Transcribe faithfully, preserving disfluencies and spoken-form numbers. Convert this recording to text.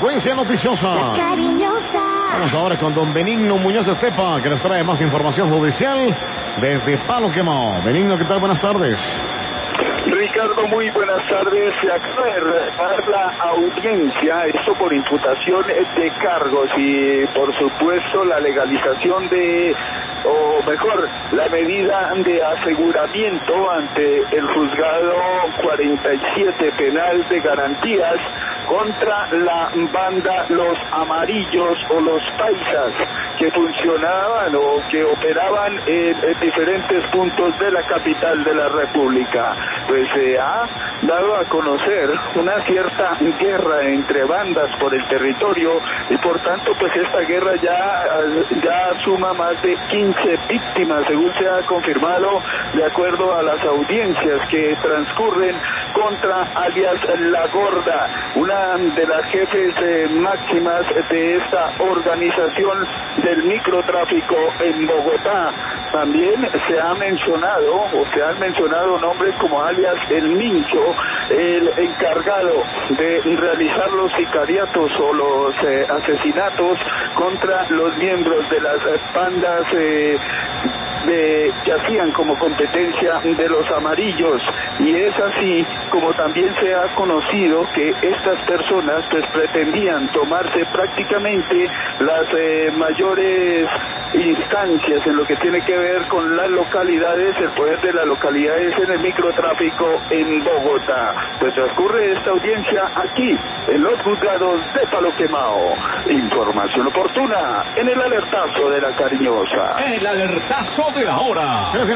Frecuencia noticiosa. La Cariñosa. Vamos ahora con don Benigno Muñoz Estepa, que nos trae más información judicial desde Palo Quemado. Benigno, ¿qué tal? Buenas tardes. Ricardo, muy buenas tardes. Se acaba de realizar la audiencia, esto por imputación de cargos y, por supuesto, la legalización de, o mejor, la medida de aseguramiento ante el juzgado cuarenta y siete penal de garantías contra la banda Los Amarillos o Los Paisas, que funcionaban o que operaban en, en diferentes puntos de la capital de la República. Pues se ha dado a conocer una cierta guerra entre bandas por el territorio y por tanto pues esta guerra ya, ya suma más de quince víctimas, según se ha confirmado de acuerdo a las audiencias que transcurren contra alias La Gorda, una de las jefes eh, máximas de esta organización del microtráfico en Bogotá. También se ha mencionado, o se han mencionado nombres como alias El Mincho, el encargado de realizar los sicariatos o los eh, asesinatos contra los miembros de las eh, bandas eh, de, que hacían como competencia de Los Amarillos, y es así como también se ha conocido que estas personas pues pretendían tomarse prácticamente las eh, mayores instancias en lo que tiene que ver con las localidades, el poder de las localidades en el microtráfico en Bogotá. Pues transcurre esta audiencia aquí en los juzgados de Palo Quemado. Información oportuna en el alertazo de La Cariñosa. El alertazo de la hora.